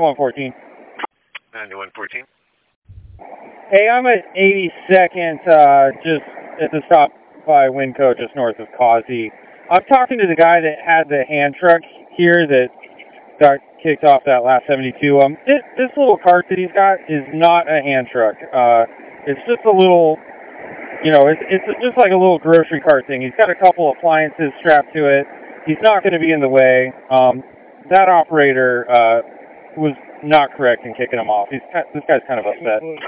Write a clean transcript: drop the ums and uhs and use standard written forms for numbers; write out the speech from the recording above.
9114. 9114. Hey, I'm at 82nd, just at the stop by Winco, just north of Causey. I'm talking to the guy that had the hand truck here that got kicked off that last 72. This little cart that he's got is not a hand truck. It's just a little, it's just like a little grocery cart thing. He's got a couple appliances strapped to it. He's not going to be in the way. That operator was not correct in kicking him off. This guy's kind of upset.